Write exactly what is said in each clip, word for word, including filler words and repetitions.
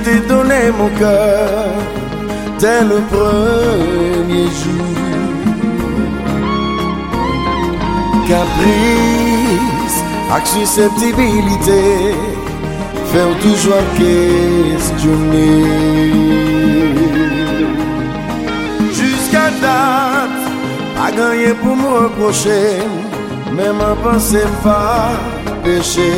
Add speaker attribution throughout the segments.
Speaker 1: t'ai donné mon cœur dès le premier jour. Caprice, avec susceptibilité, faire toujours questionner. Jusqu'à date, pas gagné pour me reprocher, même en pensée pas péché.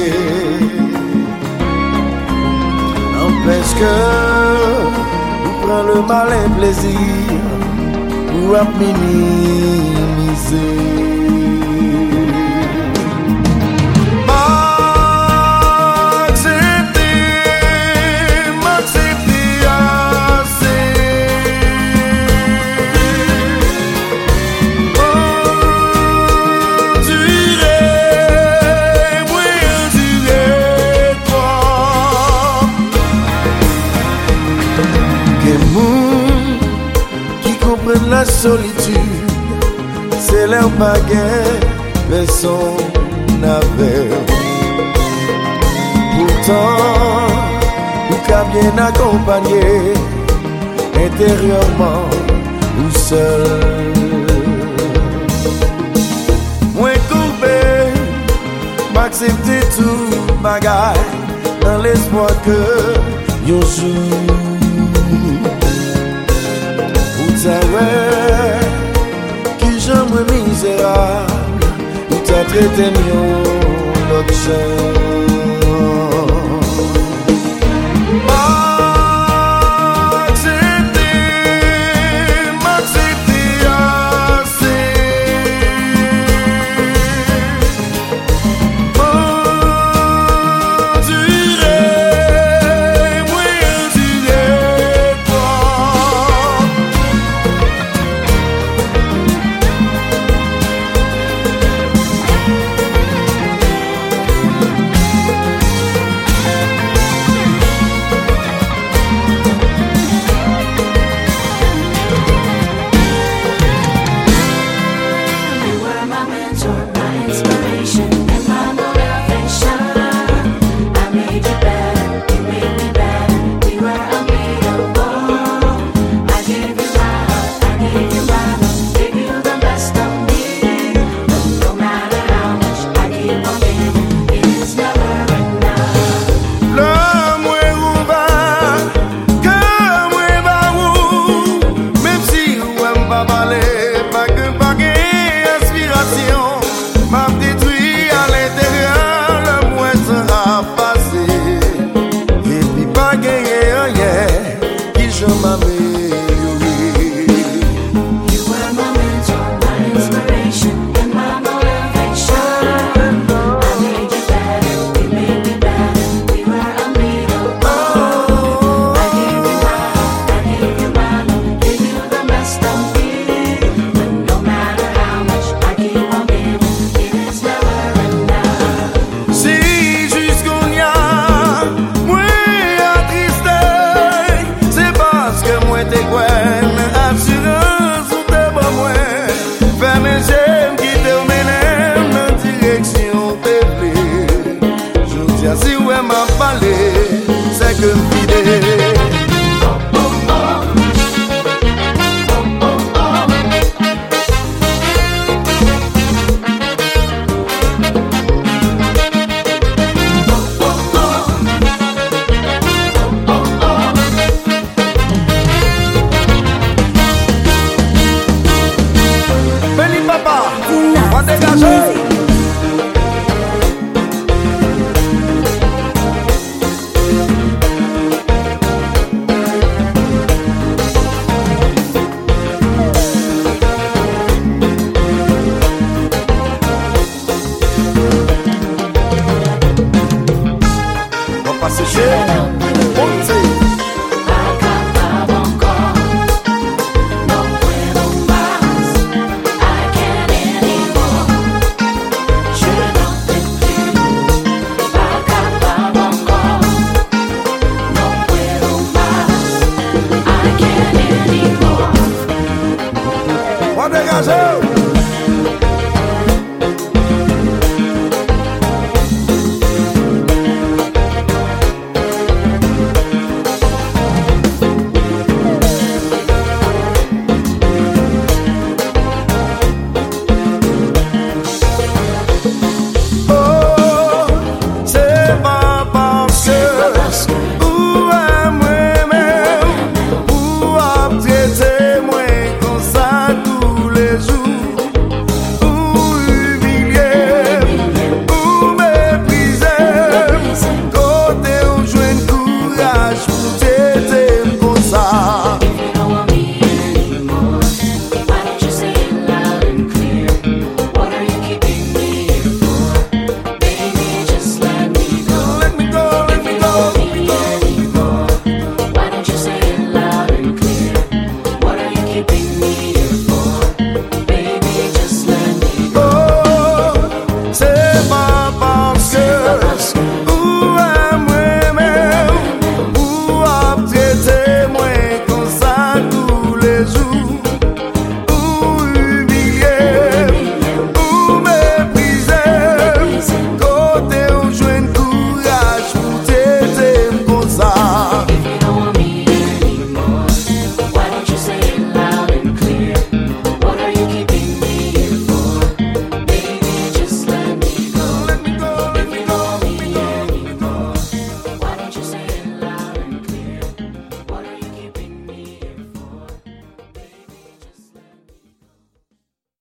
Speaker 1: N'empêche que vous prenez le malin plaisir pour minimiser. La solitude, c'est leur baguette, personne n'avait. Pourtant, nous qu'a bien accompagné, intérieurement ou seul. Moi coupé, m'accepter tout bagaille, dans l'espoir que yon jour. Qui j'aime misérable, ou t'as traité mieux l'autre chose. Si ouais m'a parlé, c'est que